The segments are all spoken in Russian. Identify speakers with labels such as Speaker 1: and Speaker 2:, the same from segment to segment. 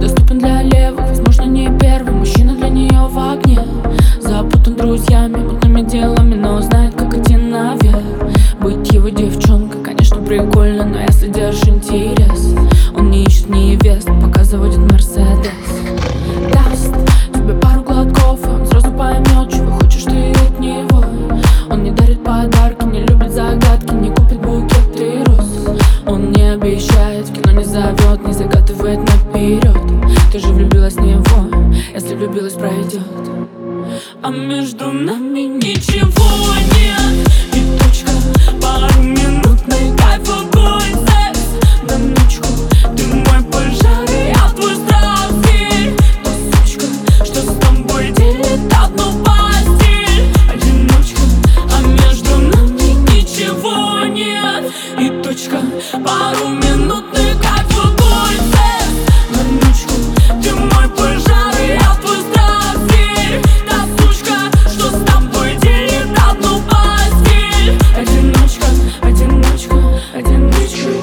Speaker 1: недоступен для левых, возможно, не первый мужчина для нее в огне. Запутан друзьями, мутными делами, но знает, как идти наверх. Быть его девчонкой, конечно, прикольно, но если держишь интерес, он не ищет невест, пока заводит Мерседес. Даст тебе пару глотков, и он сразу поймет, чего хочешь ты от него. Он не дарит подарки, не любит загадки, не купит букет и роз. Он не обещает, в кино не зовет, не загадывает наперед. Ты же влюбилась в него, если влюбилась, пройдет. А между нами ничего нет. И точка, пару-минутный кайф, огонь, секс на ночку. Ты мой пожар, и я твой страстный. Та сучка, что с тобой делит одну постель. Одиночка, а между нами ничего нет. И точка, пару-минутный кайф, огонь, секс на ночку. Ты мой пожар, и я твой страстный. Та сучка, что с тобой делит одну постель. Одиночка, одиночка, одиночка.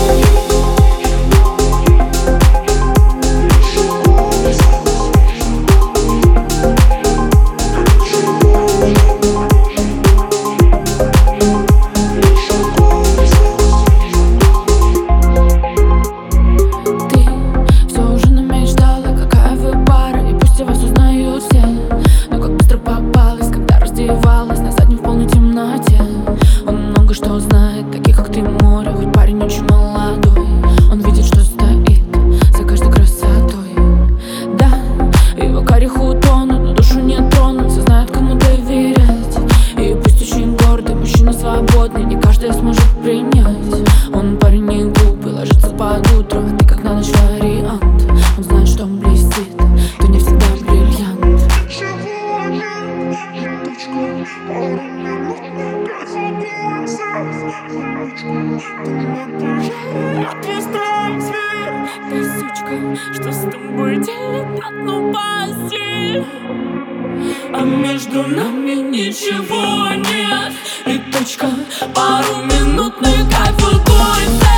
Speaker 1: На заднем в полной темноте. Он много что знает, таких как ты море. Хоть парень очень молодой, он видит, что стоит за каждой красотой. Да, его карих утонут, но душу не тронут. Все знают, кому доверять. И пусть очень гордый, мужчина свободный, не каждый сможет принять. Он парень не глупый, ложится под утро, а ты как на ночь вариант. Он знает, что он блестит, то не всегда бриллиант. Та сучка, что с тобой делит одну постель. А между нами ничего нет. И точка, пару-минутный кайф, огонь.